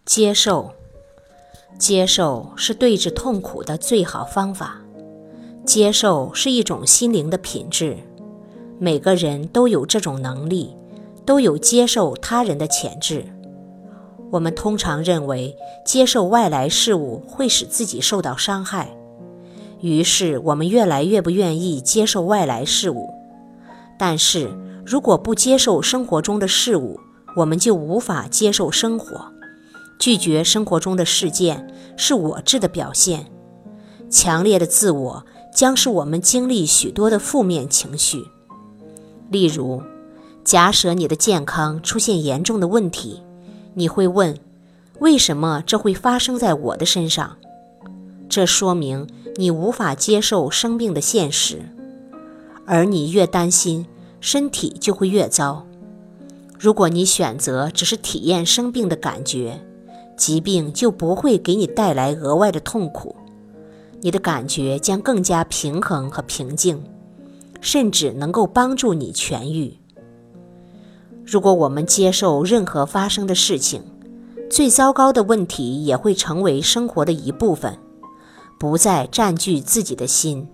接受，接受是对治痛苦的最好方法。接受是一种心灵的品质，每个人都有这种能力，都有接受他人的潜质。我们通常认为接受外来事物会使自己受到伤害，于是我们越来越不愿意接受外来事物。但是如果不接受生活中的事物，我们就无法接受生活。拒绝生活中的事件是我执的表现。强烈的自我将使我们经历许多的负面情绪。例如，假设你的健康出现严重的问题，你会问，为什么这会发生在我的身上？这说明你无法接受生病的现实，而你越担心，身体就会越糟。如果你选择只是体验生病的感觉，疾病就不会给你带来额外的痛苦，你的感觉将更加平衡和平静，甚至能够帮助你痊愈。如果我们接受任何发生的事情，最糟糕的问题也会成为生活的一部分，不再占据自己的心。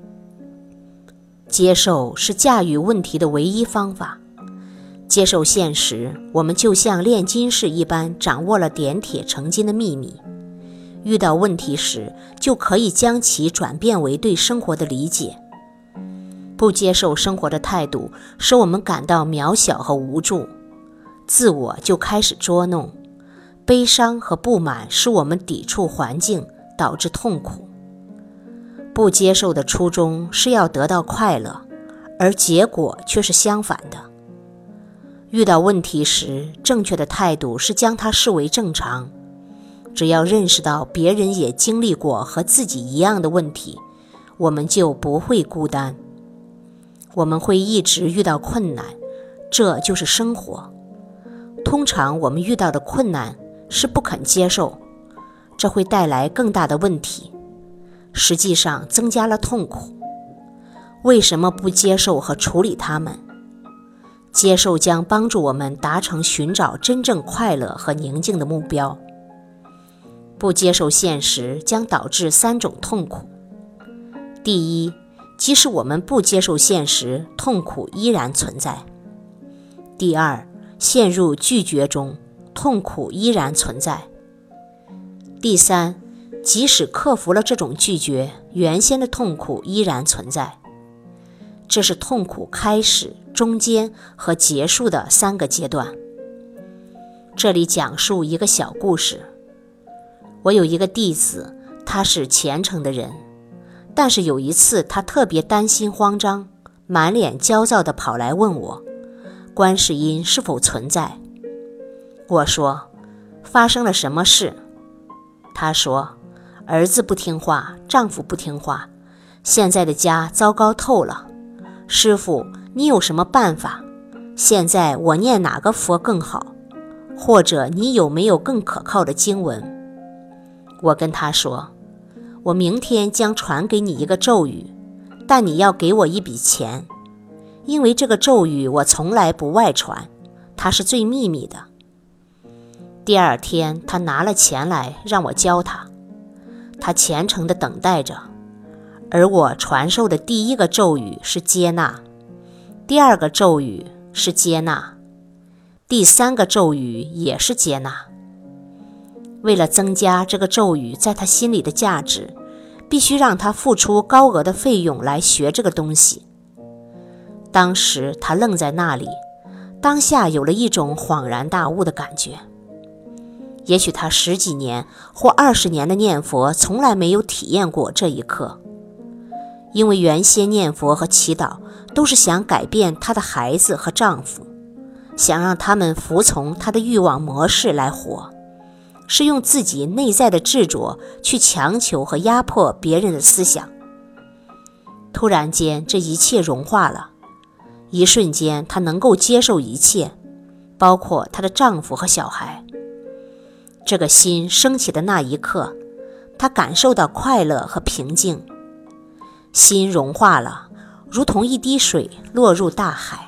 接受是驾驭问题的唯一方法。接受现实，我们就像炼金士一般掌握了点铁成金的秘密。遇到问题时，就可以将其转变为对生活的理解。不接受生活的态度使我们感到渺小和无助，自我就开始捉弄。悲伤和不满使我们抵触环境，导致痛苦。不接受的初衷是要得到快乐，而结果却是相反的。遇到问题时，正确的态度是将它视为正常。只要认识到别人也经历过和自己一样的问题，我们就不会孤单。我们会一直遇到困难，这就是生活。通常我们遇到的困难是不肯接受，这会带来更大的问题，实际上增加了痛苦。为什么不接受和处理它们？接受将帮助我们达成寻找真正快乐和宁静的目标。不接受现实将导致3种痛苦。第一，即使我们不接受现实，痛苦依然存在。第二，陷入拒绝中，痛苦依然存在。第三，即使克服了这种拒绝，原先的痛苦依然存在。这是痛苦开始、中间和结束的3个阶段。这里讲述一个小故事。我有一个弟子，他是虔诚的人，但是有一次他特别担心慌张，满脸焦躁地跑来问我，观世音是否存在？我说，发生了什么事？他说，儿子不听话，丈夫不听话，现在的家糟糕透了。师父，你有什么办法？现在我念哪个佛更好？或者你有没有更可靠的经文？我跟他说，我明天将传给你一个咒语，但你要给我一笔钱，因为这个咒语我从来不外传，它是最秘密的。第二天他拿了钱来让我教他，他虔诚地等待着。而我传授的第一个咒语是接纳，第二个咒语是接纳，第3个咒语也是接纳。为了增加这个咒语在他心里的价值，必须让他付出高额的费用来学这个东西。当时他愣在那里，当下有了一种恍然大悟的感觉。也许他10几年或20年的念佛从来没有体验过这一刻。因为原先念佛和祈祷都是想改变她的孩子和丈夫，想让他们服从她的欲望模式来活，是用自己内在的执着去强求和压迫别人的思想。突然间，这一切融化了，一瞬间她能够接受一切，包括她的丈夫和小孩。这个心升起的那一刻，她感受到快乐和平静。心融化了，如同一滴水落入大海。